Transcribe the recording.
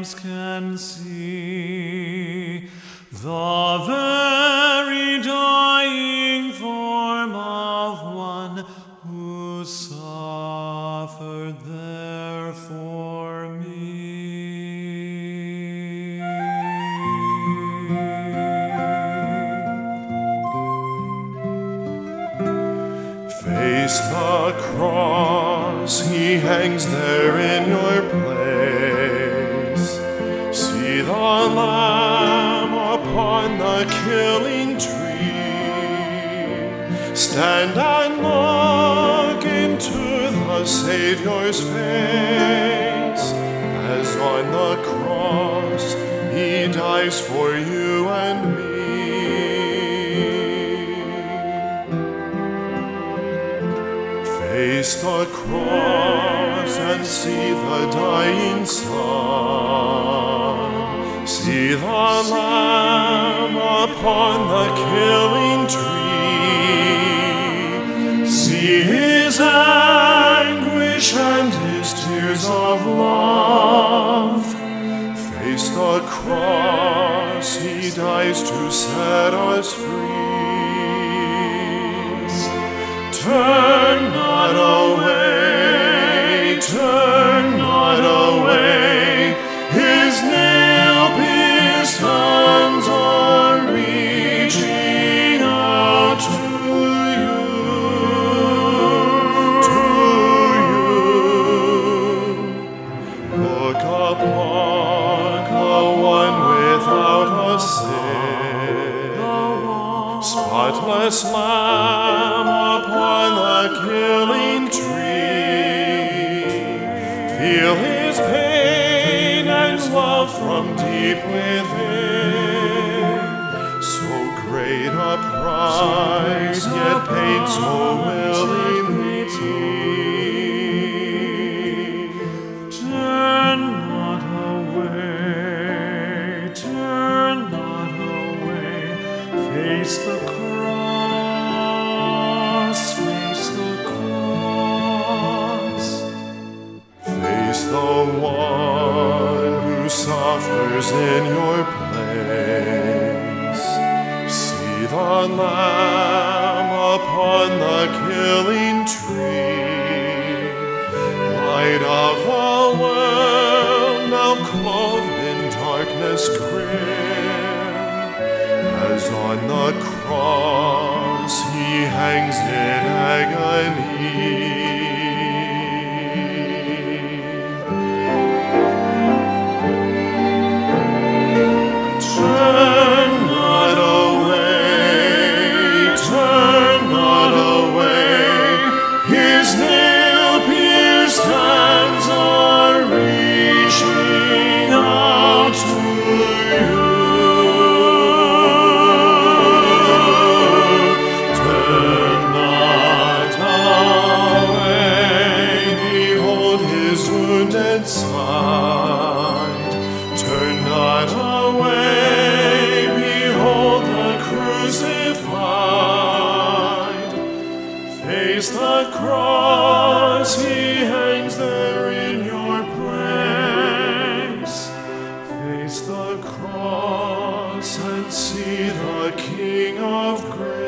times can see, the very dying form of one who suffered there for me. Face the cross, he hangs there in your place. See the Lamb upon the killing tree. Stand and look into the Savior's face, as on the cross he dies for you and me. Face the cross and see the dying Son. See the Lamb upon the killing tree. See his anguish and his tears of love. Face the cross, he dies to set us free. Turn not away, turn not away. His nail-pierced hands are reaching out to you, Look upon the one without a sin, spotless Lamb upon the killing tree. Feel his pain and love from deep within. So great a price, yet paid so willingly. Turn not away, turn not away. Face the cross, face the cross. Face the one who suffers in your place. See the Lamb upon the killing tree. Light of the world, now clothed in darkness grim, as on the cross he hangs in agony. Turn not away, turn not away. His nail-pierced hands are reaching out to you. Turn not away, behold his wounded side. Turn not away, behold the crucified. Face the cross, he hangs there in your place. Face the cross and see the King of grace.